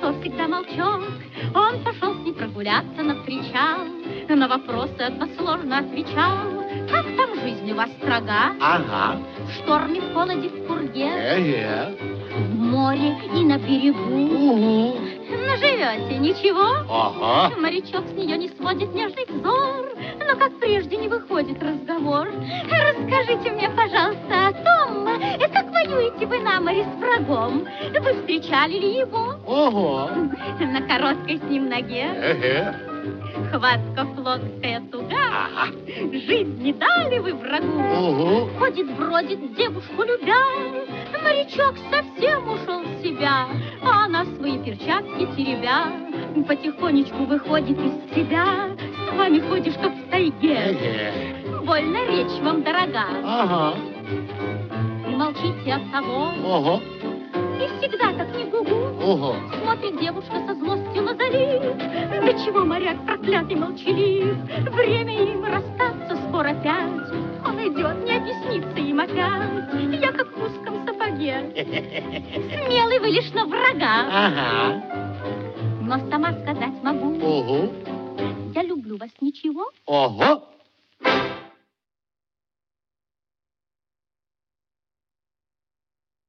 что всегда молчок. Он пошел с ней прогуляться на причал, на вопросы односложно отвечал. Как там жизнь у вас строга? Ага. В шторме, в холоде, в пурге, в море и на берегу. Угу. Наживете, ничего? Ага. Морячок с нее не сводит нежный взор, но как прежде не выходит разговор. Расскажите мне, пожалуйста, о том, как воюете вы на море с врагом. Вы встречали ли его? Ого. На короткой с ним ноге. Хватка флотская туга. Ага. Жизнь не дали вы врагу. Угу. Ходит-бродит, девушку любя. Морячок совсем ушел в себя, а она свои перчатки теребя потихонечку выходит из себя. С вами ходишь, как в тайге. Больно речь вам дорога. Ага. И молчите от того. Ого. И всегда так не гугу. Ого. Смотрит девушка со злостью на залив. До чего моряк проклятый молчалив. Время им расстаться скоро опять. Он идет, не объяснится им опять. Я как в узком сапоге. Смелый вы лишь на врага. Ага. Но сама сказать могу. Ого. Я люблю вас, ничего. Ого.